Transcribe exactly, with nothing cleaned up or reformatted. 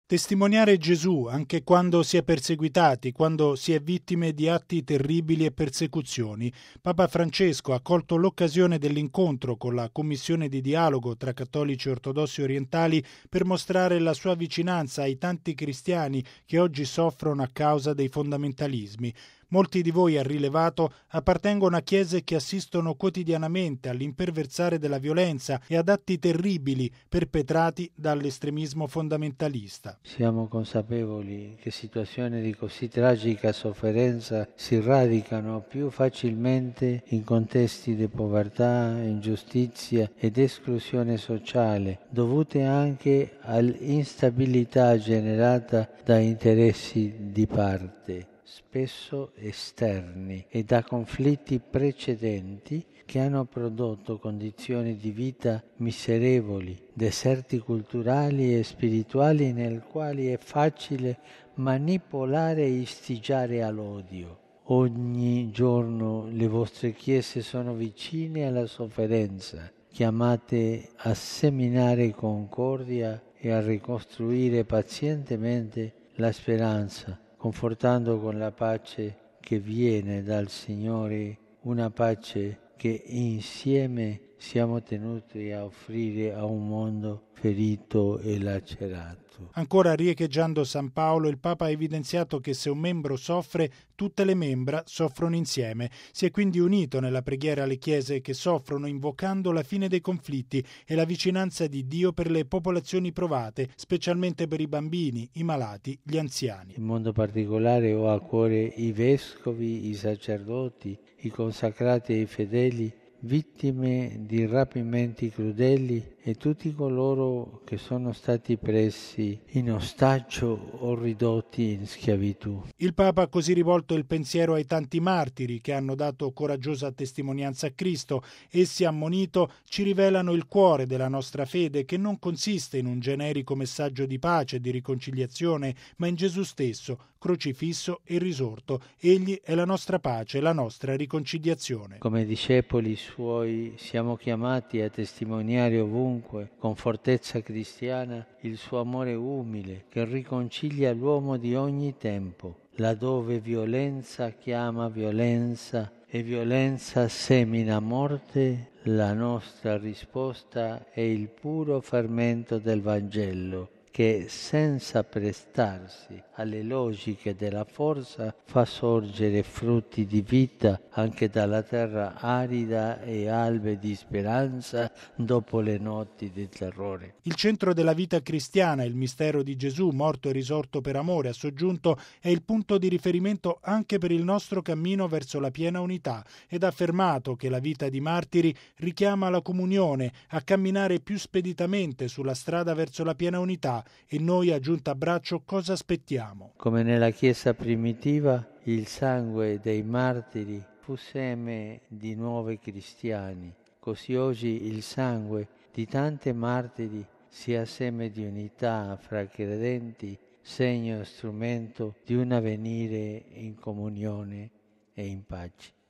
Testimoniare Gesù anche quando si è perseguitati, quando si è vittime di atti terribili e persecuzioni. Papa Francesco ha colto l'occasione dell'incontro con la Commissione di dialogo tra cattolici ortodossi orientali per mostrare la sua vicinanza ai tanti cristiani che oggi soffrono a causa dei fondamentalismi. Molti di voi, ha rilevato, appartengono a chiese che assistono quotidianamente all'imperversare della violenza e ad atti terribili perpetrati dall'estremismo fondamentalista. Siamo consapevoli che situazioni di così tragica sofferenza si radicano più facilmente in contesti di povertà, ingiustizia ed esclusione sociale, dovute anche all'instabilità generata da interessi di parte, spesso esterni, e da conflitti precedenti che hanno prodotto condizioni di vita miserevoli, deserti culturali e spirituali nel quali è facile manipolare e istigiare all'odio. Ogni giorno le vostre chiese sono vicine alla sofferenza, chiamate a seminare concordia e a ricostruire pazientemente la speranza, confortando con la pace che viene dal Signore, una pace che insieme siamo tenuti a offrire a un mondo ferito e lacerato. Ancora riecheggiando San Paolo, il Papa ha evidenziato che se un membro soffre, tutte le membra soffrono insieme. Si è quindi unito nella preghiera alle chiese che soffrono, invocando la fine dei conflitti e la vicinanza di Dio per le popolazioni provate, specialmente per i bambini, i malati, gli anziani. In modo particolare ho a cuore i vescovi, i sacerdoti, i consacrati e i fedeli, vittime di rapimenti crudeli, e tutti coloro che sono stati presi in ostaggio o ridotti in schiavitù. Il Papa ha così rivolto il pensiero ai tanti martiri che hanno dato coraggiosa testimonianza a Cristo. Essi, ammonito, ci rivelano il cuore della nostra fede, che non consiste in un generico messaggio di pace e di riconciliazione, ma in Gesù stesso, crocifisso e risorto. Egli è la nostra pace, la nostra riconciliazione. Come discepoli suoi siamo chiamati a testimoniare ovunque, con fortezza cristiana, il suo amore umile che riconcilia l'uomo di ogni tempo. Laddove violenza chiama violenza e violenza semina morte, la nostra risposta è il puro fermento del Vangelo, che senza prestarsi alle logiche della forza fa sorgere frutti di vita anche dalla terra arida e albe di speranza dopo le notti di terrore. Il centro della vita cristiana, il mistero di Gesù, morto e risorto per amore, ha soggiunto, è il punto di riferimento anche per il nostro cammino verso la piena unità, ed ha affermato che la vita di martiri richiama la comunione, a camminare più speditamente sulla strada verso la piena unità. E noi, a giunta a braccio, cosa aspettiamo? Come nella Chiesa primitiva, il sangue dei martiri fu seme di nuovi cristiani. Così oggi il sangue di tanti martiri sia seme di unità fra credenti, segno e strumento di un avvenire in comunione e in pace.